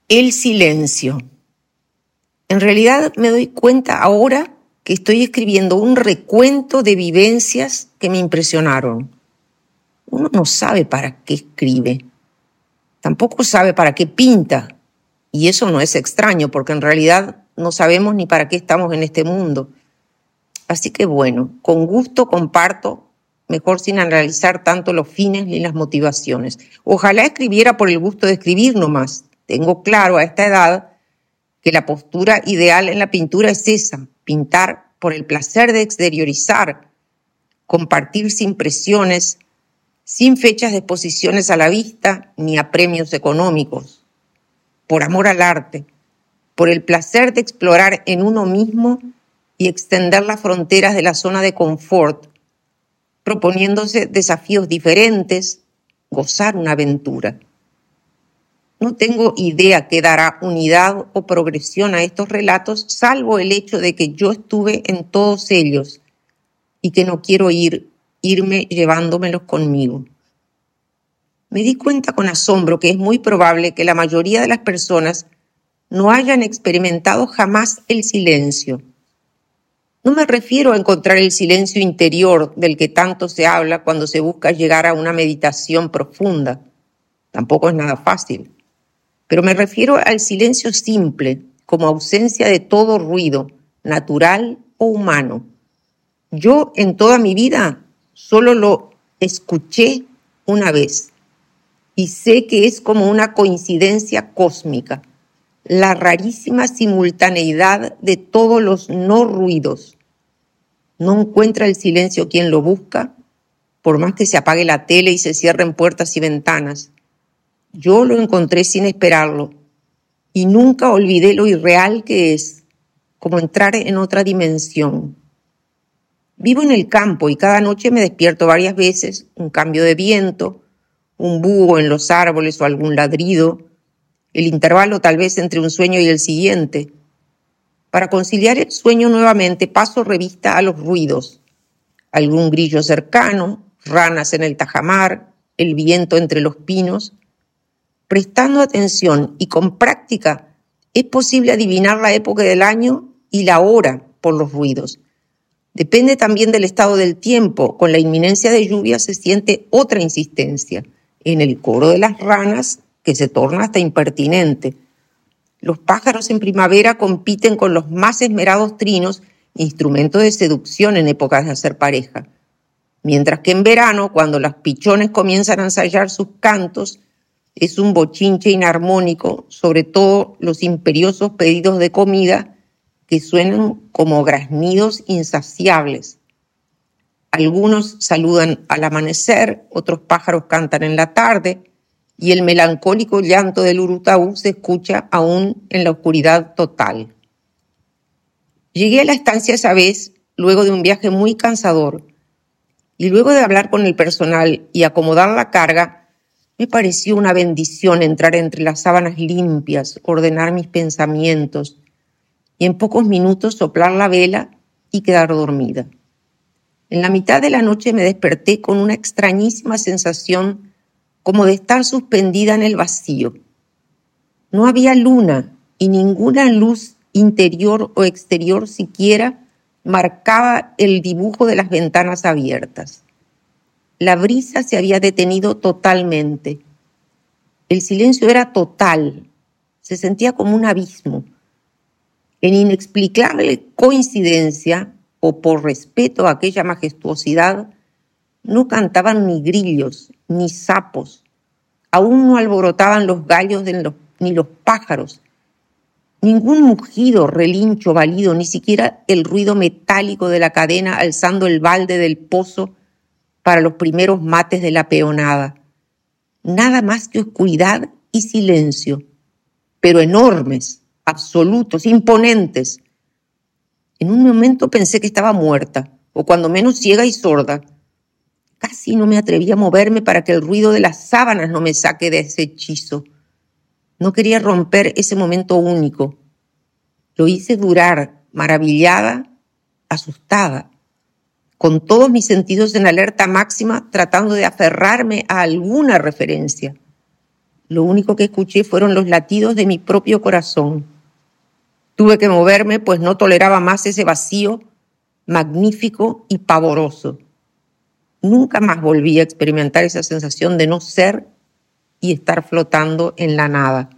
El silencio. En realidad me doy cuenta ahora que estoy escribiendo un recuento de vivencias que me impresionaron. Uno no sabe para qué escribe, tampoco sabe para qué pinta, y eso no es extraño porque en realidad no sabemos ni para qué estamos en este mundo. Así que bueno, con gusto comparto, mejor sin analizar tanto los fines ni las motivaciones. Ojalá escribiera por el gusto de escribir nomás. Tengo claro a esta edad que la postura ideal en la pintura es esa, pintar por el placer de exteriorizar, compartir sin presiones, sin fechas de exposiciones a la vista ni a premios económicos, por amor al arte, por el placer de explorar en uno mismo y extender las fronteras de la zona de confort, proponiéndose desafíos diferentes, gozar una aventura. No tengo idea qué dará unidad o progresión a estos relatos, salvo el hecho de que yo estuve en todos ellos y que no quiero irme llevándomelos conmigo. Me di cuenta con asombro que es muy probable que la mayoría de las personas no hayan experimentado jamás el silencio. No me refiero a encontrar el silencio interior del que tanto se habla cuando se busca llegar a una meditación profunda. Tampoco es nada fácil. Pero me refiero al silencio simple, como ausencia de todo ruido, natural o humano. Yo en toda mi vida solo lo escuché una vez y sé que es como una coincidencia cósmica, la rarísima simultaneidad de todos los no ruidos. No encuentra el silencio quien lo busca, por más que se apague la tele y se cierren puertas y ventanas. Yo lo encontré sin esperarlo y nunca olvidé lo irreal que es, como entrar en otra dimensión. Vivo en el campo y cada noche me despierto varias veces, un cambio de viento, un búho en los árboles o algún ladrido, el intervalo tal vez entre un sueño y el siguiente. Para conciliar el sueño nuevamente paso revista a los ruidos, algún grillo cercano, ranas en el tajamar, el viento entre los pinos. Prestando atención y con práctica es posible adivinar la época del año y la hora por los ruidos. Depende también del estado del tiempo. Con la inminencia de lluvia se siente otra insistencia en el coro de las ranas que se torna hasta impertinente. Los pájaros en primavera compiten con los más esmerados trinos, instrumento de seducción en épocas de hacer pareja. Mientras que en verano, cuando los pichones comienzan a ensayar sus cantos, es un bochinche inarmónico, sobre todo los imperiosos pedidos de comida que suenan como graznidos insaciables. Algunos saludan al amanecer, otros pájaros cantan en la tarde y el melancólico llanto del urutaú se escucha aún en la oscuridad total. Llegué a la estancia esa vez luego de un viaje muy cansador y luego de hablar con el personal y acomodar la carga, me pareció una bendición entrar entre las sábanas limpias, ordenar mis pensamientos y en pocos minutos soplar la vela y quedar dormida. En la mitad de la noche me desperté con una extrañísima sensación como de estar suspendida en el vacío. No había luna y ninguna luz interior o exterior siquiera marcaba el dibujo de las ventanas abiertas. La brisa se había detenido totalmente. El silencio era total. Se sentía como un abismo. En inexplicable coincidencia, o por respeto a aquella majestuosidad, no cantaban ni grillos, ni sapos. Aún no alborotaban los gallos ni los pájaros. Ningún mugido, relincho, balido, ni siquiera el ruido metálico de la cadena alzando el balde del pozo para los primeros mates de la peonada. Nada más que oscuridad y silencio, pero enormes, absolutos, imponentes. En un momento pensé que estaba muerta, o cuando menos ciega y sorda. Casi no me atreví a moverme para que el ruido de las sábanas no me saque de ese hechizo. No quería romper ese momento único. Lo hice durar, maravillada, asustada, con todos mis sentidos en alerta máxima, tratando de aferrarme a alguna referencia. Lo único que escuché fueron los latidos de mi propio corazón. Tuve que moverme, pues no toleraba más ese vacío magnífico y pavoroso. Nunca más volví a experimentar esa sensación de no ser y estar flotando en la nada.